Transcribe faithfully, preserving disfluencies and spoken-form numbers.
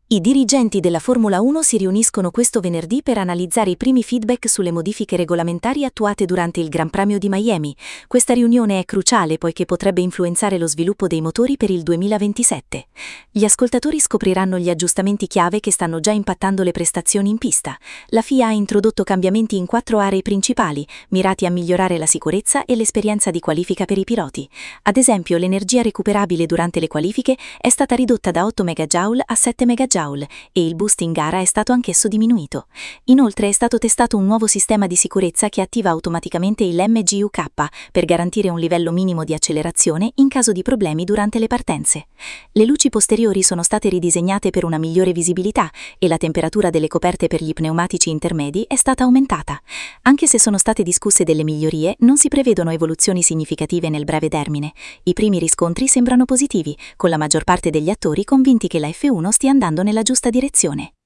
I dirigenti della Formula uno si riuniscono questo venerdì per analizzare i primi feedback sulle modifiche regolamentari attuate durante il Gran Premio di Miami. Questa riunione è cruciale poiché potrebbe influenzare lo sviluppo dei motori per il duemilaventisette. Gli ascoltatori scopriranno gli aggiustamenti chiave che stanno già impattando le prestazioni in pista. La F I A ha introdotto cambiamenti in quattro aree principali, mirati a migliorare la sicurezza e l'esperienza di qualifica per i piloti. Ad esempio, l'energia recuperabile durante le qualifiche è stata ridotta da otto megajoule a sette megajoule e il boost in gara è stato anch'esso diminuito. Inoltre è stato testato un nuovo sistema di sicurezza che attiva automaticamente il M G U K per garantire un livello minimo di accelerazione in caso di problemi durante le partenze. Le luci posteriori sono state ridisegnate per una migliore visibilità e la temperatura delle coperte per gli pneumatici intermedi è stata aumentata. Anche se sono state discusse delle migliorie, non si prevedono evoluzioni significative nel breve termine. I primi riscontri sembrano positivi, con la maggior parte degli attori convinti che la F uno stia andando nella giusta direzione.